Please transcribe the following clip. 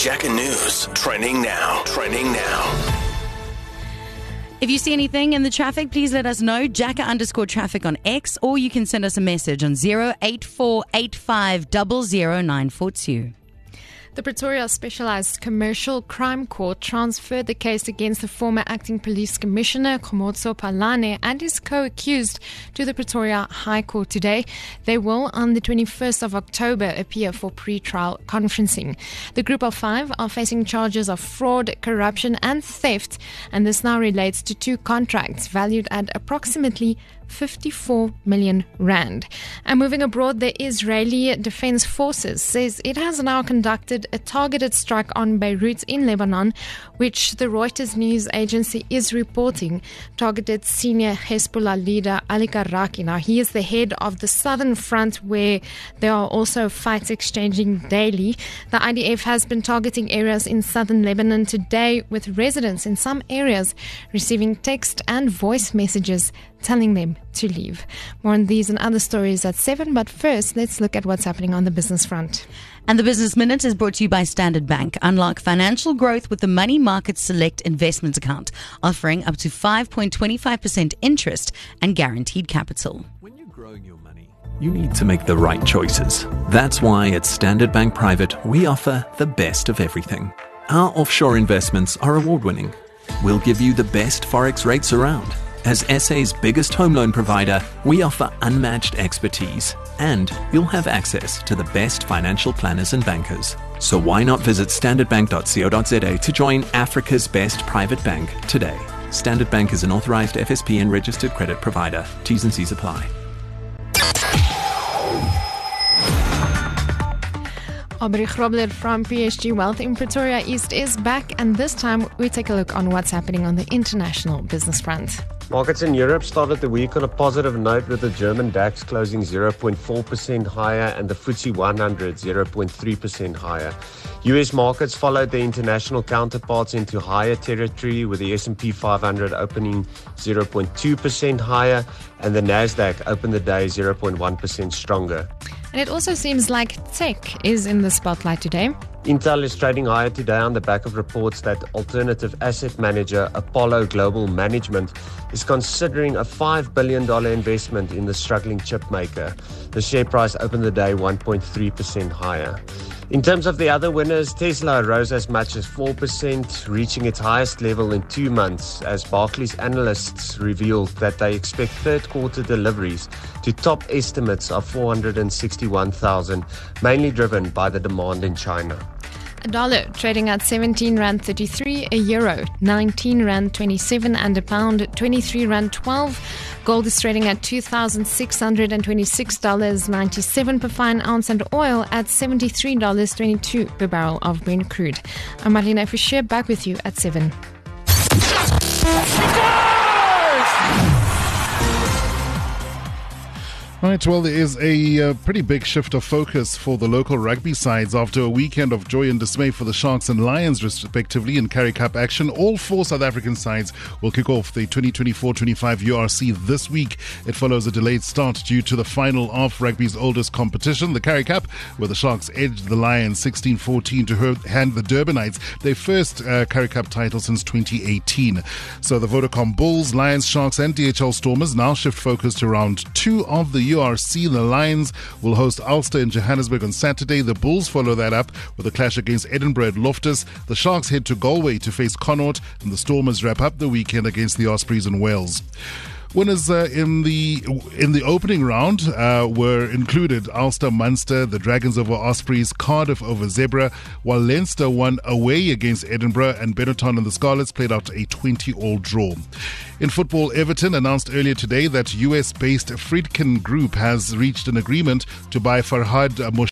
Jacka News. Trending now. If you see anything in the traffic, please let us know. Jacka_traffic on X, or you can send us a message on 08485000942. The Pretoria Specialized Commercial Crime Court transferred the case against the former acting police commissioner, Khomotso Phalane, and his co-accused to the Pretoria High Court today. They will, on the 21st of October, appear for pre-trial conferencing. The group of 5 are facing charges of fraud, corruption, and theft, and this now relates to 2 contracts valued at approximately 54 million rand. And moving abroad, the Israeli Defense Forces says it has now conducted a targeted strike on Beirut in Lebanon, which the Reuters news agency is reporting targeted senior Hezbollah leader Ali Karaki. Now, he is the head of the southern front, where there are also fights exchanging daily. The IDF has been targeting areas in southern Lebanon today, with residents in some areas receiving text and voice messages telling them to leave. More on these and other stories at 7, but first, let's look at what's happening on the business front. And the Business Minute is brought to you by Standard Bank. Unlock financial growth with the Money Market Select Investment Account, offering up to 5.25% interest and guaranteed capital. When you're growing your money, you need to make the right choices. That's why at Standard Bank Private, we offer the best of everything. Our offshore investments are award-winning. We'll give you the best forex rates around. As SA's biggest home loan provider, we offer unmatched expertise, and you'll have access to the best financial planners and bankers. So why not visit standardbank.co.za to join Africa's best private bank today? Standard Bank is an authorized FSP and registered credit provider. T's and C's apply. Aubrey Grobler from PSG Wealth in Pretoria East is back, and this time we take a look on what's happening on the international business front. Markets in Europe started the week on a positive note, with the German DAX closing 0.4% higher and the FTSE 100 0.3% higher. US markets followed their international counterparts into higher territory, with the S&P 500 opening 0.2% higher and the Nasdaq opened the day 0.1% stronger. And it also seems like tech is in the spotlight today. Intel is trading higher today on the back of reports that alternative asset manager Apollo Global Management is considering a $5 billion investment in the struggling chip maker. The share price opened the day 1.3% higher. In terms of the other winners, Tesla rose as much as 4%, reaching its highest level in 2 months, as Barclays analysts revealed that they expect third quarter deliveries to top estimates of 461,000, mainly driven by the demand in China. A dollar trading at 17 Rand 33, a euro 19 Rand 27, and a pound 23 Rand 12. Gold is trading at $2,626.97 per fine ounce, and oil at $73.22 per barrel of Brent crude. I'm Marlene Fischer, back with you at 7. Right, well, there is a pretty big shift of focus for the local rugby sides after a weekend of joy and dismay for the Sharks and Lions, respectively, in Currie Cup action. All 4 South African sides will kick off the 2024-25 URC this week. It follows a delayed start due to the final of rugby's oldest competition, the Currie Cup, where the Sharks edged the Lions 16-14 to hand the Durbanites their first Currie Cup title since 2018. So the Vodacom Bulls, Lions, Sharks and DHL Stormers now shift focus to round 2 of the URC. The Lions will host Ulster in Johannesburg on Saturday. The Bulls follow that up with a clash against Edinburgh at Loftus. The Sharks head to Galway to face Connaught, and the Stormers wrap up the weekend against the Ospreys in Wales. Winners in the opening round were included Ulster, Munster, the Dragons over Ospreys, Cardiff over Zebra, while Leinster won away against Edinburgh, and Benetton and the Scarlets played out a 20-all draw. In football, Everton announced earlier today that US-based Friedkin Group has reached an agreement to buy Farhad